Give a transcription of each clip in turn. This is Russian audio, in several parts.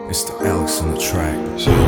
It's the Alex on the track.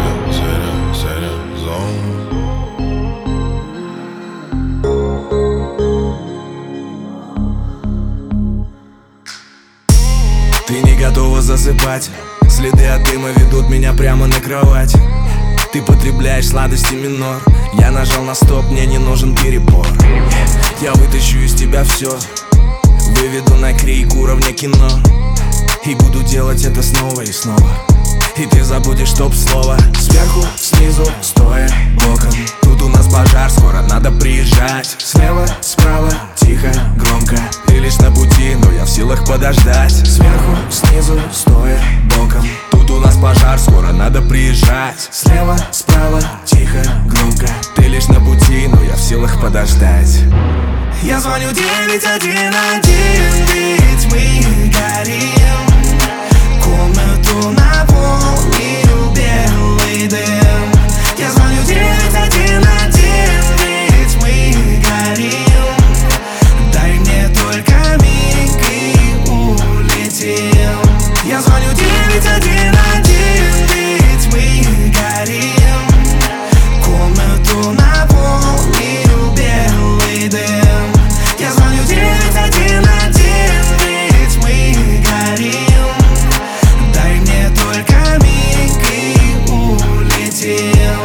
Ты не готова засыпать. Следы от дыма ведут меня прямо на кровать. Ты потребляешь сладости минор. Я нажал на стоп, мне не нужен перебор. Я вытащу из тебя все, выведу на крик уровня кино. И буду делать это снова и снова. И ты забудешь топ-слово. Сверху, снизу, стоя, боком. Тут у нас пожар, скоро надо приезжать. Слева, справа, тихо, громко. Ты лишь на пути, но я в силах подождать. Сверху, снизу, стоя, боком. Тут у нас пожар, скоро надо приезжать. Слева, справа, тихо, громко. Ты лишь на пути, но я в силах подождать. Я звоню 911, ведь мы горим. Комнату наполнил белый дым. Я звоню 911, ведь мы горим. Дай мне только миг и улетим. Я звоню 911, ведь мы горим. Комнату наполнил белый дым. Я звоню 911, ведь мы горим. Дай мне только миг и улетим.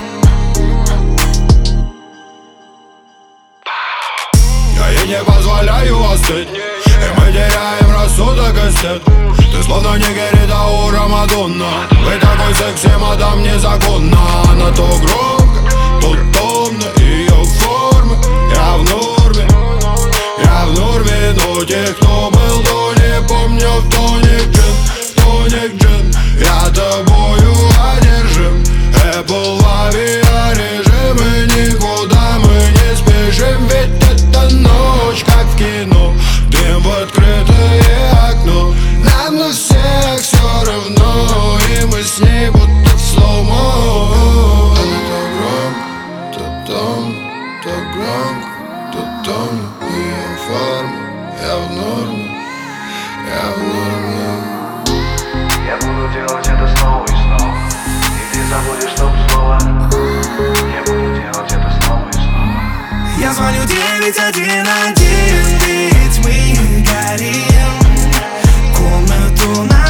Я ей не позволяю остыть, и мы теряем рассудок и стыд. Ты словно не Герита у Рамадонна. Вы такой секси, мадам, незаконно. Она то громко, то томно. Ее формы, я в норме. Я в норме, но тех, кто был, то не помню. В тоник джин, тоник джин. Я тобою одержим. Apple авиарежим, и никуда мы не спешим. Ведь это ночь, как в кино. Дым в открытое окно. Нам на всех все равно, и мы с ней будто в слоумо. Она то громко, то томно, то громко, то томно. Ее форма, я в норме, я в норме. Я буду делать это снова и снова. И ты забудешь топ-слово. Я буду делать это снова и снова. Я звоню 911, ведь мы горим. Комнату на